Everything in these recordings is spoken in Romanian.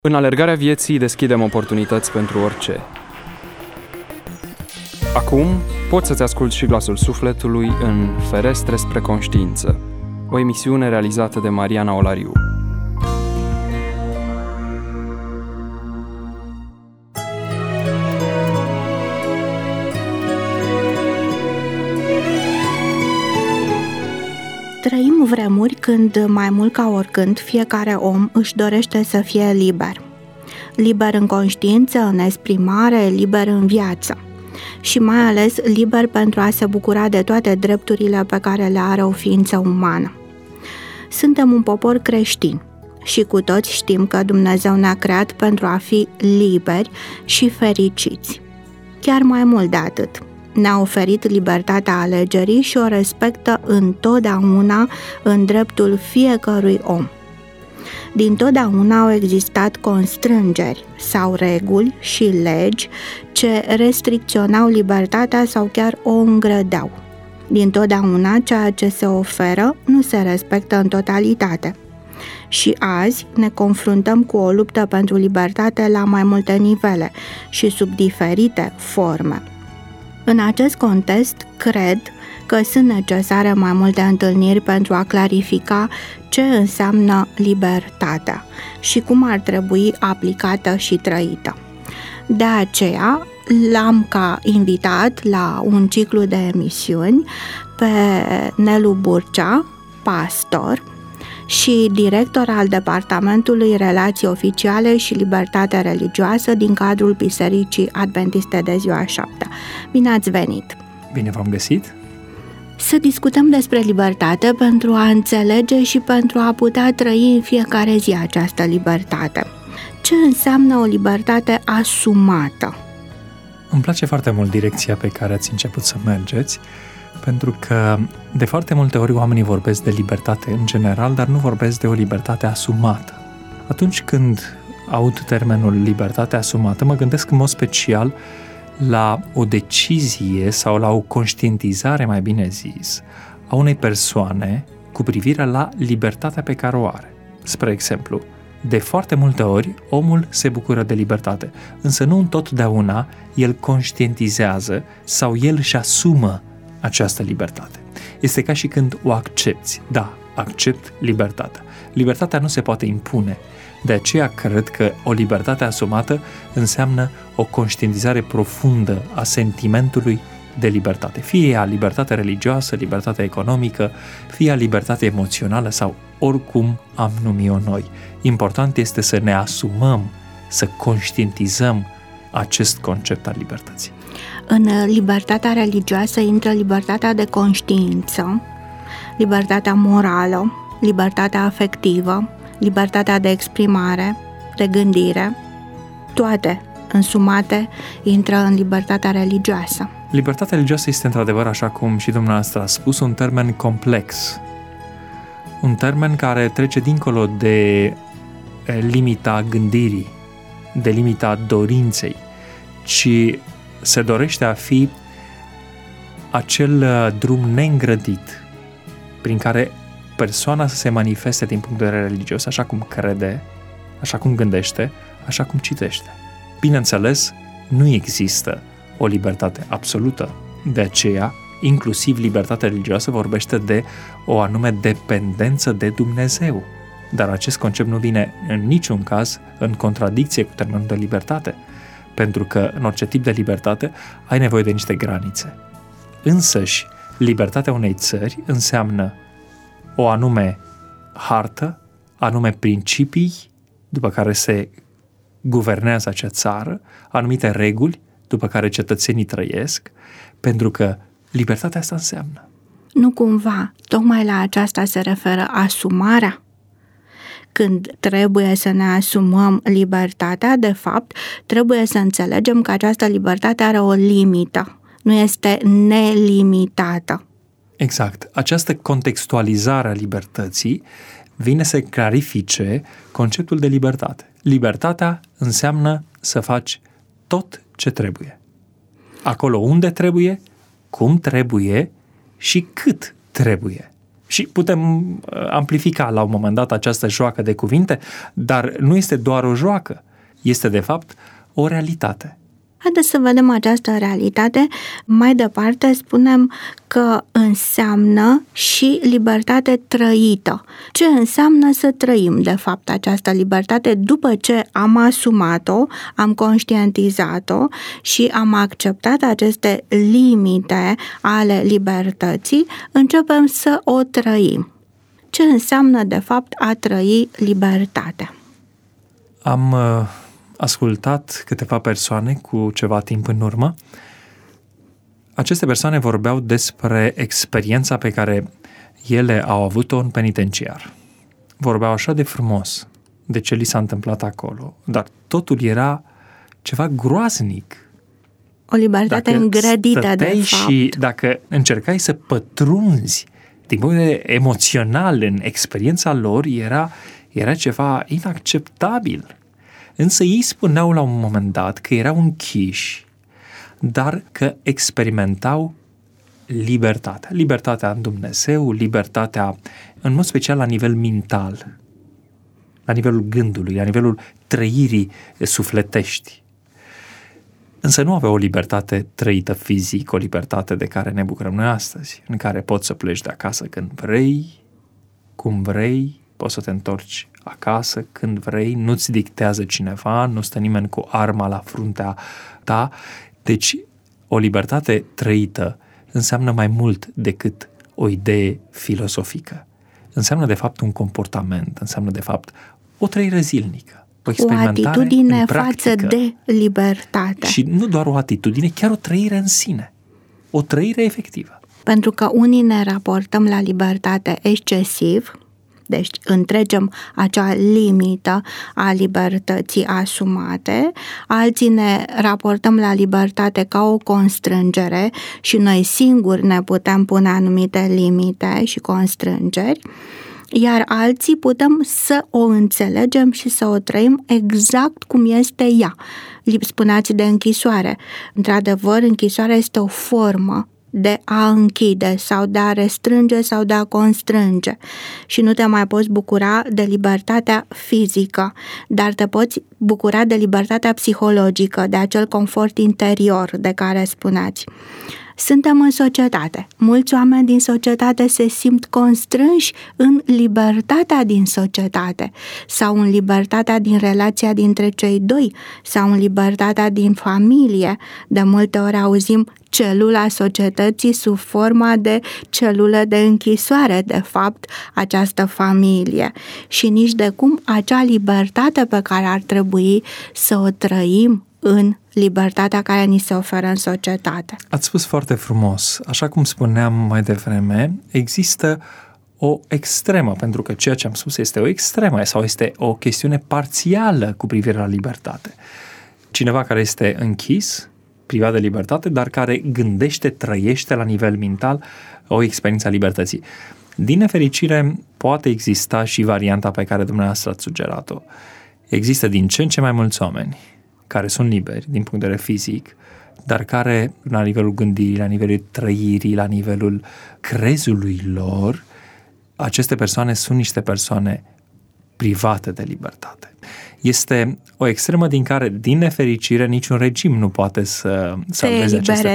În alergarea vieții deschidem oportunități pentru orice. Acum poți să-ți asculți și glasul sufletului în Ferestre spre conștiință, o emisiune realizată de Mariana Olariu. Trăim vremuri când, mai mult ca oricând, fiecare om își dorește să fie liber. Liber în conștiință, în exprimare, liber în viață. Și mai ales liber pentru a se bucura de toate drepturile pe care le are o ființă umană. Suntem un popor creștin și cu toți știm că Dumnezeu ne-a creat pentru a fi liberi și fericiți. Chiar mai mult de atât. Ne-a oferit libertatea alegerii și o respectă întotdeauna în dreptul fiecărui om. Dintotdeauna au existat constrângeri sau reguli și legi ce restricționau libertatea sau chiar o îngrădeau. Dintotdeauna ceea ce se oferă nu se respectă în totalitate. Și azi ne confruntăm cu o luptă pentru libertate la mai multe nivele și sub diferite forme. În acest context, cred că sunt necesare mai multe întâlniri pentru a clarifica ce înseamnă libertatea și cum ar trebui aplicată și trăită. De aceea, l-am ca invitat la un ciclu de emisiuni pe Nelu Burcea, pastor și director al Departamentului Relații Oficiale și Libertate Religioasă din cadrul Bisericii Adventiste de Ziua Șaptea. Bine ați venit! Bine v-am găsit! Să discutăm despre libertate pentru a înțelege și pentru a putea trăi în fiecare zi această libertate. Ce înseamnă o libertate asumată? Îmi place foarte mult direcția pe care ați început să mergeți, pentru că de foarte multe ori oamenii vorbesc de libertate în general, dar nu vorbesc de o libertate asumată. Atunci când aud termenul libertate asumată, mă gândesc în mod special la o decizie sau la o conștientizare, mai bine zis, a unei persoane cu privire la libertatea pe care o are. Spre exemplu, de foarte multe ori omul se bucură de libertate, însă nu întotdeauna el conștientizează sau el își asumă această libertate. Este ca și când o accepti. Da, accept libertatea. Libertatea nu se poate impune. De aceea cred că o libertate asumată înseamnă o conștientizare profundă a sentimentului de libertate. Fie ea libertate religioasă, libertate economică, fie ea libertate emoțională sau oricum am numit-o noi. Important este să ne asumăm, să conștientizăm acest concept al libertății. În libertatea religioasă intră libertatea de conștiință, libertatea morală, libertatea afectivă, libertatea de exprimare, de gândire. Toate însumate intră în libertatea religioasă. Libertatea religioasă este într-adevăr, așa cum și dumneavoastră a spus, un termen complex. Un termen care trece dincolo de limita gândirii, de limita dorinței, ci se dorește a fi acel drum neîngrădit prin care persoana să se manifeste din punct de vedere religios, așa cum crede, așa cum gândește, așa cum citește. Bineînțeles, nu există o libertate absolută, de aceea, inclusiv libertatea religioasă vorbește de o anume dependență de Dumnezeu. Dar acest concept nu vine în niciun caz în contradicție cu termenul de libertate, pentru că în orice tip de libertate ai nevoie de niște granițe. Însăși, libertatea unei țări înseamnă o anume hartă, anume principii după care se guvernează acea țară, anumite reguli după care cetățenii trăiesc, pentru că libertatea asta înseamnă. Nu cumva, tocmai la aceasta se referă asumarea? Când trebuie să ne asumăm libertatea, de fapt, trebuie să înțelegem că această libertate are o limită, nu este nelimitată. Exact. Această contextualizare a libertății vine să clarifice conceptul de libertate. Libertatea înseamnă să faci tot ce trebuie. Acolo unde trebuie, cum trebuie și cât trebuie. Și putem amplifica la un moment dat această joacă de cuvinte, dar nu este doar o joacă, este de fapt o realitate. Haideți să vedem această realitate. Mai departe spunem că înseamnă și libertate trăită. Ce înseamnă să trăim, de fapt, această libertate după ce am asumat-o, am conștientizat-o și am acceptat aceste limite ale libertății, începem să o trăim. Ce înseamnă, de fapt, a trăi libertatea? Am ascultat câteva persoane cu ceva timp în urmă. Aceste persoane vorbeau despre experiența pe care ele au avut-o în penitenciar. Vorbeau așa de frumos de ce li s-a întâmplat acolo, dar totul era ceva groaznic. O libertate îngrădită, de fapt. Și dacă încercai să pătrunzi din punct de vedere emoțional în experiența lor, era ceva inacceptabil. Însă ei spuneau la un moment dat că erau închiși, dar că experimentau libertatea. Libertatea în Dumnezeu, libertatea în mod special la nivel mental, la nivelul gândului, la nivelul trăirii sufletești. Însă nu aveau o libertate trăită fizic, o libertate de care ne bucurăm noi astăzi, în care poți să pleci de acasă când vrei, cum vrei, poți să te întorci acasă când vrei, nu-ți dictează cineva, nu stă nimeni cu arma la fruntea ta. Deci, o libertate trăită înseamnă mai mult decât o idee filosofică. Înseamnă, de fapt, un comportament, înseamnă, de fapt, o trăire zilnică, o experimentare o atitudine în practică. față de libertate. Și nu doar o atitudine, chiar o trăire în sine. O trăire efectivă. Pentru că unii ne raportăm la libertate excesiv, deci întregem acea limită a libertății asumate, alții ne raportăm la libertate ca o constrângere și noi singuri ne putem pune anumite limite și constrângeri, iar alții putem să o înțelegem și să o trăim exact cum este ea. Spuneați de închisoare. Într-adevăr, închisoarea este o formă de a închide sau de a restrânge sau de a constrânge și nu te mai poți bucura de libertatea fizică, dar te poți bucura de libertatea psihologică, de acel confort interior de care spuneați. Suntem în societate. Mulți oameni din societate se simt constrânși în libertatea din societate sau în libertatea din relația dintre cei doi sau în libertatea din familie. De multe ori auzim celula societății sub forma de celulă de închisoare, de fapt, această familie. Și nici de cum acea libertate pe care ar trebui să o trăim în libertatea care ni se oferă în societate. Ați spus foarte frumos. Așa cum spuneam mai devreme, există o extremă, pentru că ceea ce am spus este o extremă sau este o chestiune parțială cu privire la libertate. Cineva care este închis, privat de libertate, dar care gândește, trăiește la nivel mental o experiență a libertății. Din nefericire, poate exista și varianta pe care dumneavoastră ați sugerat-o. Există din ce în ce mai mulți oameni care sunt liberi din punct de vedere fizic, dar care, la nivelul gândirii, la nivelul trăirii, la nivelul crezului lor, aceste persoane sunt niște persoane private de libertate. Este o extremă din care, din nefericire, niciun regim nu poate să salveze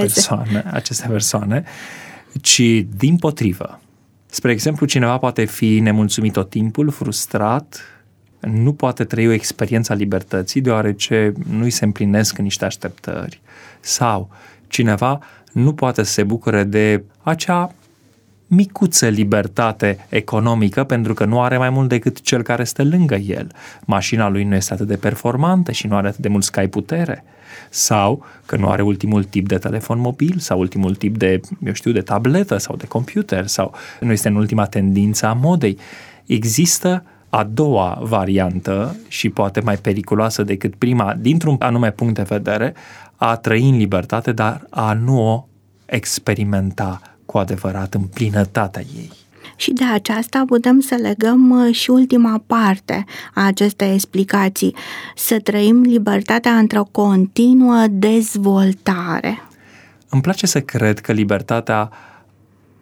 aceste persoane, ci dimpotrivă. Spre exemplu, cineva poate fi nemulțumit tot timpul, frustrat, nu poate trăi o experiență a libertății deoarece nu-i se împlinesc niște așteptări. Sau cineva nu poate să se bucure de acea micuță libertate economică pentru că nu are mai mult decât cel care stă lângă el. Mașina lui nu este atât de performantă și nu are atât de mulți cai putere. Sau că nu are ultimul tip de telefon mobil sau ultimul tip de, de tabletă sau de computer sau nu este în ultima tendință a modei. Există a doua variantă și poate mai periculoasă decât prima, dintr-un anume punct de vedere, a trăi în libertate, dar a nu o experimenta cu adevărat în plinătatea ei. Și de aceasta putem să legăm și ultima parte a acestei explicații, să trăim libertatea într-o continuă dezvoltare. Îmi place să cred că libertatea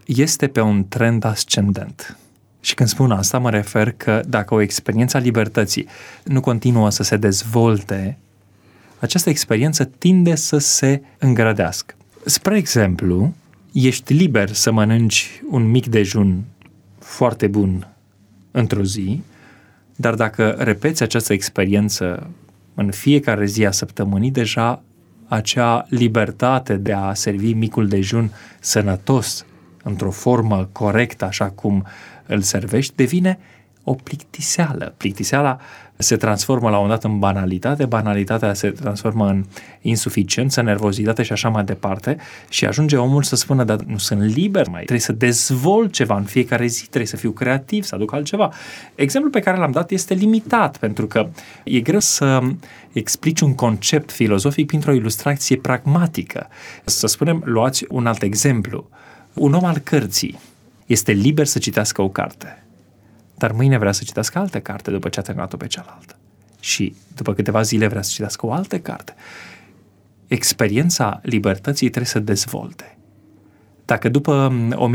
este pe un trend ascendent. Și când spun asta, mă refer că dacă o experiență a libertății nu continuă să se dezvolte, această experiență tinde să se îngrădească. Spre exemplu, ești liber să mănânci un mic dejun foarte bun într-o zi, dar dacă repeți această experiență în fiecare zi a săptămânii, deja acea libertate de a servi micul dejun sănătos, într-o formă corectă, așa cum îl servești, devine o plictiseală. Plictiseala se transformă la un dat în banalitate, banalitatea se transformă în insuficiență, nervozitate și așa mai departe și ajunge omul să spună, dar nu sunt liber mai, trebuie să dezvolt ceva în fiecare zi, trebuie să fiu creativ, să aduc altceva. Exemplul pe care l-am dat este limitat, pentru că e greu să explici un concept filozofic printr-o ilustrație pragmatică. Să spunem, luați un alt exemplu. Un om al cărții este liber să citească o carte, dar mâine vrea să citească altă carte după ce a terminat-o pe cealaltă. Și după câteva zile vrea să citească o altă carte. Experiența libertății trebuie să dezvolte. Dacă după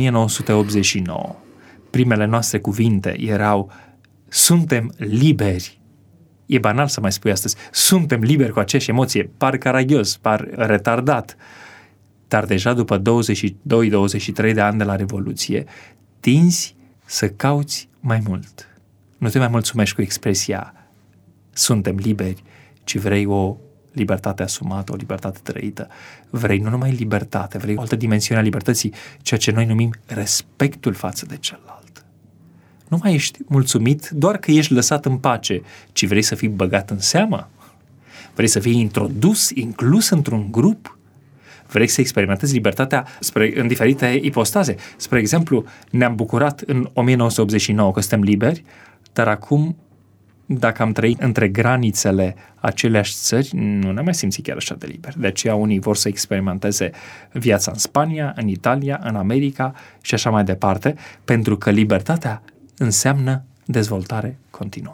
1989 primele noastre cuvinte erau suntem liberi, e banal să mai spui astăzi, suntem liberi cu aceeași emoție, par caragios, par retardat, dar deja după 22-23 de ani de la Revoluție, tinzi să cauți mai mult. Nu te mai mulțumești cu expresia suntem liberi, ci vrei o libertate asumată, o libertate trăită. Vrei nu numai libertate, vrei o altă dimensiune a libertății, ceea ce noi numim respectul față de celălalt. Nu mai ești mulțumit doar că ești lăsat în pace, ci vrei să fii băgat în seamă. Vrei să fii introdus, inclus într-un grup. Vrei să experimentezi libertatea în diferite ipostaze. Spre exemplu, ne-am bucurat în 1989 că suntem liberi, dar acum, dacă am trăit între granițele aceleași țări, nu ne mai simțim chiar așa de liberi. De aceea unii vor să experimenteze viața în Spania, în Italia, în America și așa mai departe, pentru că libertatea înseamnă dezvoltare continuă.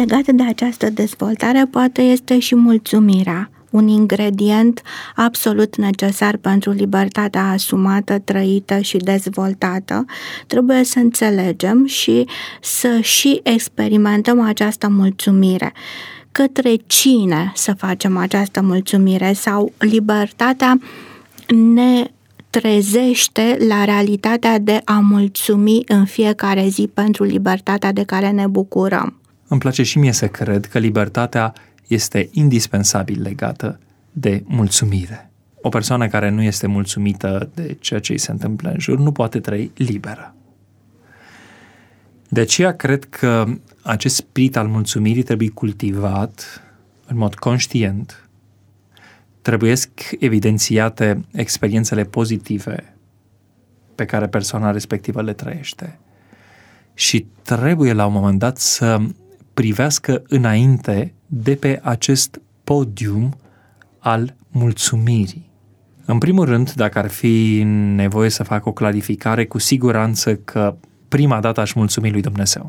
Legat de această dezvoltare, poate este și mulțumirea, un ingredient absolut necesar pentru libertatea asumată, trăită și dezvoltată. Trebuie să înțelegem și să și experimentăm această mulțumire. Către cine să facem această mulțumire? Sau libertatea ne trezește la realitatea de a mulțumi în fiecare zi pentru libertatea de care ne bucurăm. Îmi place și mie să cred că libertatea este indispensabil legată de mulțumire. O persoană care nu este mulțumită de ceea ce îi se întâmplă în jur nu poate trăi liberă. De aceea cred că acest spirit al mulțumirii trebuie cultivat în mod conștient. Trebuiesc evidențiate experiențele pozitive pe care persoana respectivă le trăiește. Și trebuie la un moment dat să privească înainte de pe acest podium al mulțumirii. În primul rând, dacă ar fi nevoie să fac o clarificare, cu siguranță că prima dată aș mulțumi lui Dumnezeu.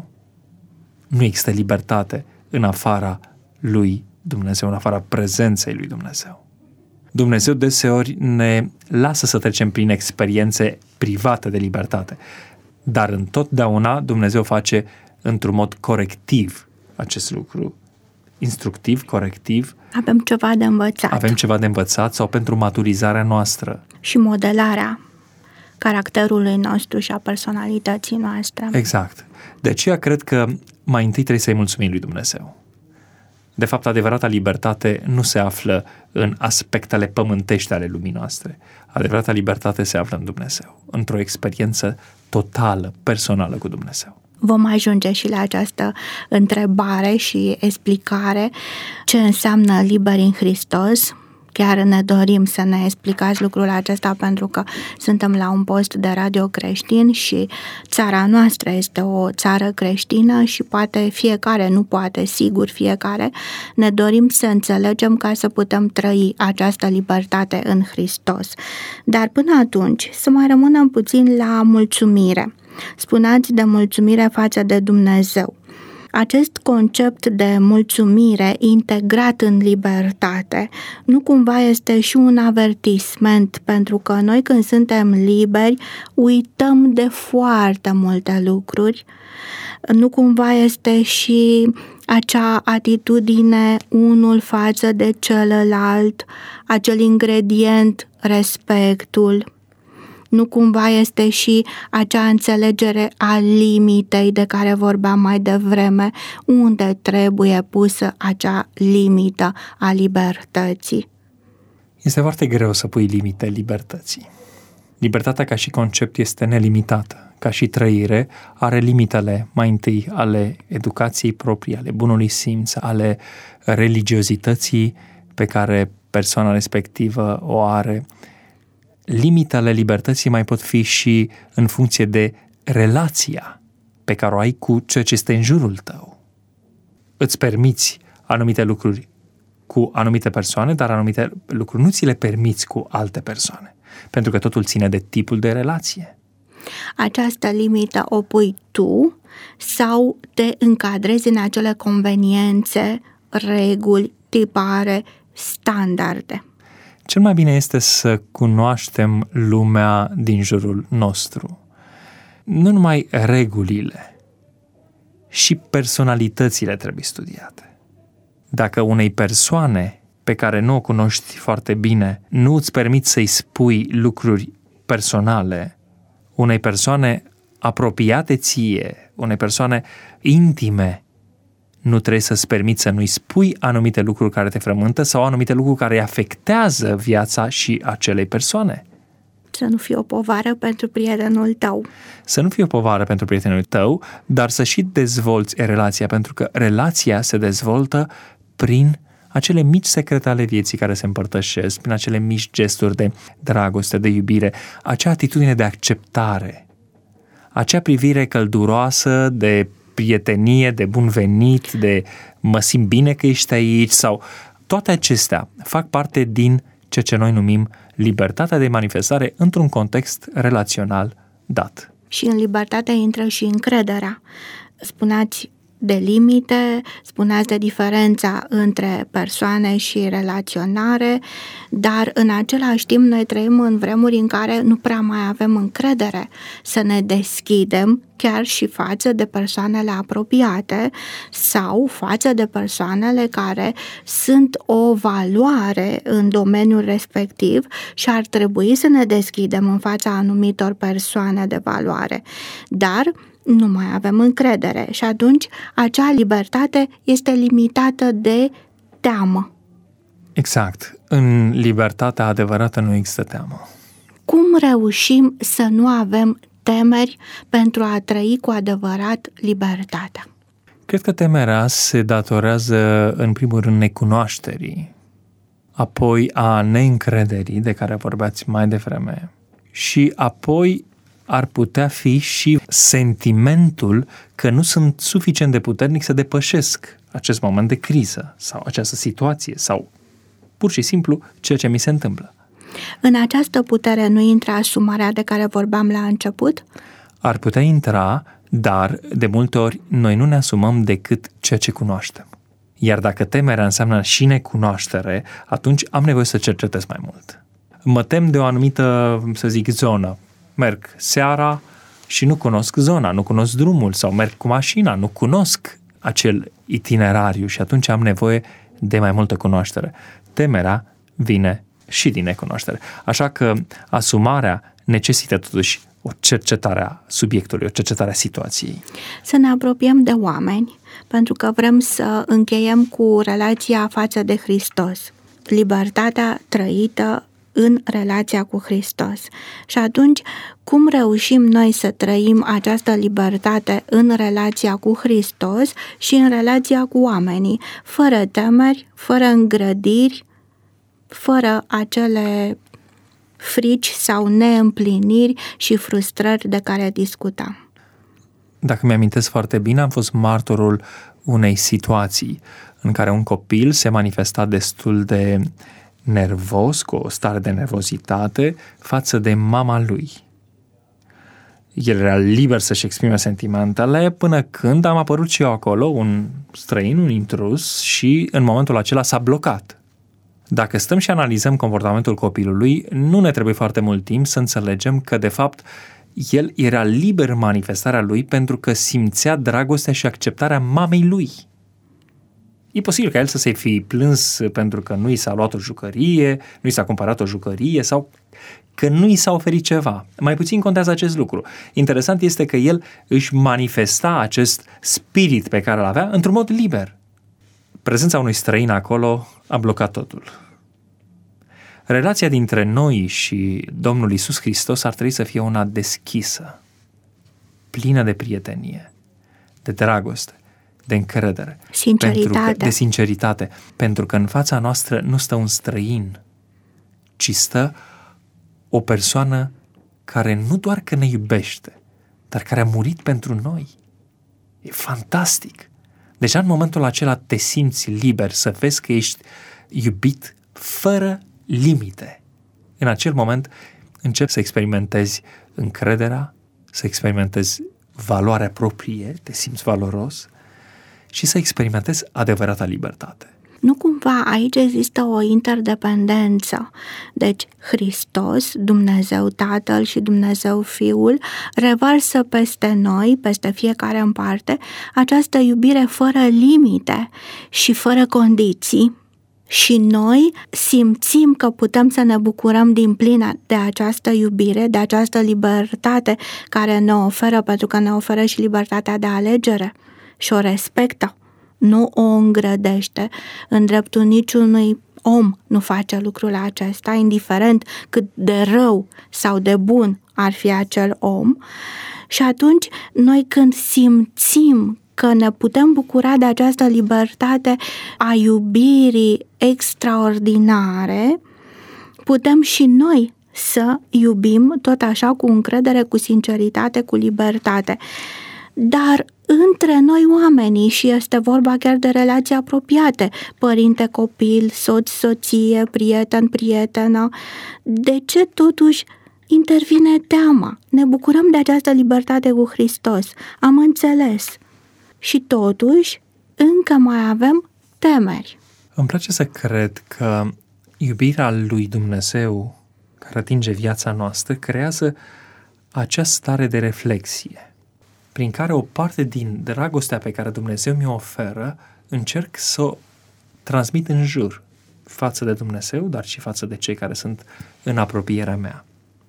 Nu există libertate în afara lui Dumnezeu, în afara prezenței lui Dumnezeu. Dumnezeu deseori ne lasă să trecem prin experiențe private de libertate, dar întotdeauna Dumnezeu face într-un mod corectiv acest lucru, instructiv, corectiv. Avem ceva de învățat. Avem ceva de învățat sau pentru maturizarea noastră. Și modelarea caracterului nostru și a personalității noastre. Exact. De aceea cred că mai întâi trebuie să-i mulțumim lui Dumnezeu. De fapt, adevărata libertate nu se află în aspectele pământești ale lumii noastre. Adevărata libertate se află în Dumnezeu, într-o experiență totală, personală cu Dumnezeu. Vom ajunge și la această întrebare și explicare ce înseamnă liber în Hristos. Chiar ne dorim să ne explicați lucrul acesta pentru că suntem la un post de radio creștin și țara noastră este o țară creștină și poate fiecare, nu poate, sigur fiecare, ne dorim să înțelegem ca să putem trăi această libertate în Hristos. Dar până atunci să mai rămânem puțin la mulțumire. Spuneați de mulțumire față de Dumnezeu. Acest concept de mulțumire integrat în libertate nu cumva este și un avertisment, pentru că noi când suntem liberi uităm de foarte multe lucruri. Nu cumva este și acea atitudine unul față de celălalt, acel ingredient, respectul. Nu cumva este și acea înțelegere a limitei de care vorbeam mai devreme, unde trebuie pusă acea limită a libertății? Este foarte greu să pui limite libertății. Libertatea ca și concept este nelimitată. Ca și trăire are limitele mai întâi ale educației proprii, ale bunului simț, ale religiozității pe care persoana respectivă o are. Limitele libertății mai pot fi și în funcție de relația pe care o ai cu ceea ce este în jurul tău. Îți permiți anumite lucruri cu anumite persoane, dar anumite lucruri nu ți le permiți cu alte persoane, pentru că totul ține de tipul de relație. Această limită o pui tu sau te încadrezi în acele conveniențe, reguli, tipare, standarde? Cel mai bine este să cunoaștem lumea din jurul nostru. Nu numai regulile, și personalitățile trebuie studiate. Dacă unei persoane pe care nu o cunoști foarte bine nu îți permiți să-i spui lucruri personale, unei persoane apropiate ție, unei persoane intime, nu trebuie să-ți permiți să nu-i spui anumite lucruri care te frământă sau anumite lucruri care îi afectează viața și acelei persoane. Să nu fie o povară pentru prietenul tău. Să nu fie o povară pentru prietenul tău, dar să și dezvolți relația, pentru că relația se dezvoltă prin acele mici secrete ale vieții care se împărtășesc, prin acele mici gesturi de dragoste, de iubire, acea atitudine de acceptare, acea privire călduroasă de prietenie, de bun venit, de mă simt bine că ești aici, sau toate acestea fac parte din ceea ce noi numim libertatea de manifestare într-un context relațional dat. Și în libertate intră și încrederea. Spuneați de limite, spuneați de diferența între persoane și relaționare, dar în același timp noi trăim în vremuri în care nu prea mai avem încredere să ne deschidem chiar și față de persoanele apropiate sau față de persoanele care sunt o valoare în domeniul respectiv și ar trebui să ne deschidem în fața anumitor persoane de valoare. Dar nu mai avem încredere și atunci acea libertate este limitată de teamă. Exact. În libertatea adevărată nu există teamă. Cum reușim să nu avem temeri pentru a trăi cu adevărat libertatea? Cred că temerea se datorează în primul rând necunoașterii, apoi a neîncrederii de care vorbeați mai devreme și apoi ar putea fi și sentimentul că nu sunt suficient de puternic să depășesc acest moment de criză sau această situație sau pur și simplu ceea ce mi se întâmplă. În această putere nu intră asumarea de care vorbeam la început? Ar putea intra, dar de multe ori noi nu ne asumăm decât ceea ce cunoaștem. Iar dacă temerea înseamnă și necunoaștere, atunci am nevoie să cercetez mai mult. Mă tem de o anumită, să zic, zonă. Merg seara și nu cunosc zona, nu cunosc drumul sau merg cu mașina, nu cunosc acel itinerariu și atunci am nevoie de mai multă cunoaștere. Temerea vine și din necunoaștere. Așa că asumarea necesită totuși o cercetare a subiectului, o cercetare a situației. Să ne apropiem de oameni, pentru că vrem să încheiem cu relația față de Hristos. Libertatea trăită în relația cu Hristos. Și atunci, cum reușim noi să trăim această libertate în relația cu Hristos și în relația cu oamenii, fără temeri, fără îngrădiri, fără acele frici sau neîmpliniri și frustrări de care discutam? Dacă mi-amintesc foarte bine, am fost martorul unei situații în care un copil se manifesta destul de nervos, cu o stare de nervozitate față de mama lui. El era liber să-și exprime sentimentele până când am apărut și eu acolo, un străin, un intrus și în momentul acela s-a blocat. Dacă stăm și analizăm comportamentul copilului, nu ne trebuie foarte mult timp să înțelegem că de fapt el era liber în manifestarea lui pentru că simțea dragostea și acceptarea mamei lui. E posibil ca el să se fi plâns pentru că nu i s-a luat o jucărie, nu i s-a cumpărat o jucărie sau că nu i s-a oferit ceva. Mai puțin contează acest lucru. Interesant este că el își manifesta acest spirit pe care îl avea într-un mod liber. Prezența unui străin acolo a blocat totul. Relația dintre noi și Domnul Iisus Hristos ar trebui să fie una deschisă, plină de prietenie, de dragoste, de încredere, de sinceritate, pentru că în fața noastră nu stă un străin, ci stă o persoană care nu doar că ne iubește, dar care a murit pentru noi. E fantastic! Deja în momentul acela te simți liber să vezi că ești iubit fără limite. În acel moment începi să experimentezi încrederea, să experimentezi valoarea proprie, te simți valoros și să experimentezi adevărata libertate. Nu cumva aici există o interdependență. Deci Hristos, Dumnezeu Tatăl și Dumnezeu Fiul revarsă peste noi, peste fiecare în parte, această iubire fără limite și fără condiții. Și noi simțim că putem să ne bucurăm din plin de această iubire, de această libertate care ne oferă, pentru că ne oferă și libertatea de alegere și o respectă. Nu o îngrădește. În dreptul niciunui om nu face lucrul acesta, indiferent cât de rău sau de bun ar fi acel om. Și atunci, noi când simțim că ne putem bucura de această libertate a iubirii extraordinare, putem și noi să iubim tot așa cu încredere, cu sinceritate, cu libertate. Dar între noi oamenii, și este vorba chiar de relații apropiate, părinte-copil, soț-soție, prieten-prietenă, de ce totuși intervine teama? Ne bucurăm de această libertate cu Hristos, am înțeles. și totuși încă mai avem temeri. Îmi place să cred că iubirea lui Dumnezeu care atinge viața noastră creează această stare de reflexie, prin care o parte din dragostea pe care Dumnezeu mi-o oferă încerc să o transmit în jur față de Dumnezeu, dar și față de cei care sunt în apropierea mea.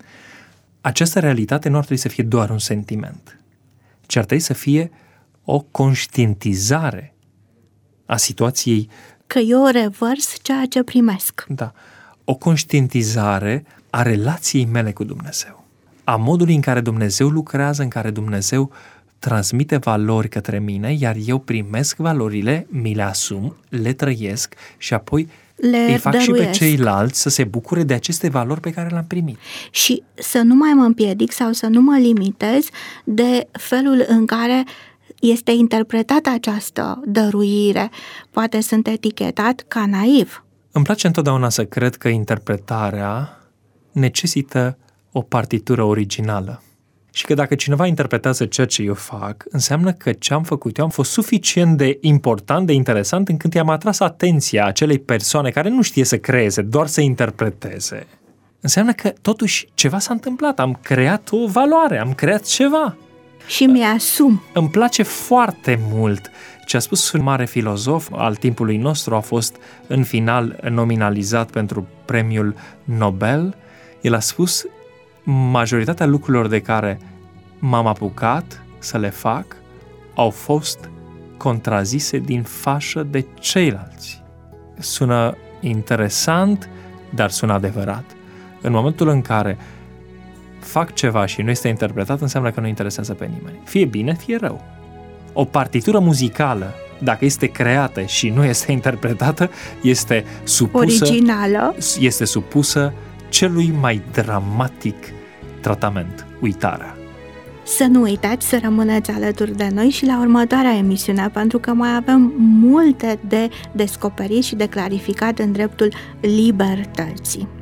Această realitate nu ar trebui să fie doar un sentiment, ci ar trebui să fie o conștientizare a situației. Că eu revărs ceea ce primesc. Da, o conștientizare a relației mele cu Dumnezeu, a modului în care Dumnezeu lucrează, în care Dumnezeu transmite valori către mine, iar eu primesc valorile, mi le asum, le trăiesc și apoi îi fac dăruiesc. și pe ceilalți să se bucure de aceste valori pe care le-am primit. Și să nu mai mă împiedic sau să nu mă limitez de felul în care este interpretată această dăruire. Poate sunt etichetat ca naiv. Îmi place întotdeauna să cred că interpretarea necesită o partitură originală. Și că dacă cineva interpretează ceea ce eu fac, înseamnă că ce am făcut eu am fost suficient de important, de interesant, încât i-am atras atenția acelei persoane care nu știe să creeze, doar să interpreteze. Înseamnă că totuși ceva s-a întâmplat, am creat o valoare, am creat ceva. Și mi-asum. Îmi place foarte mult ce a spus un mare filozof al timpului nostru, a fost în final nominalizat pentru premiul Nobel. El a spus: majoritatea lucrurilor de care m-am apucat să le fac au fost contrazise din fașă de ceilalți. Sună interesant, dar sună adevărat. În momentul în care fac ceva și nu este interpretat, înseamnă că nu interesează pe nimeni. Fie bine, fie rău. O partitură muzicală, dacă este creată și nu este interpretată, este supusă, originală, este supusă celui mai dramatic tratament, uitarea. Să nu uitați să rămâneți alături de noi și la următoarea emisiune, pentru că mai avem multe de descoperit și de clarificat în dreptul libertății.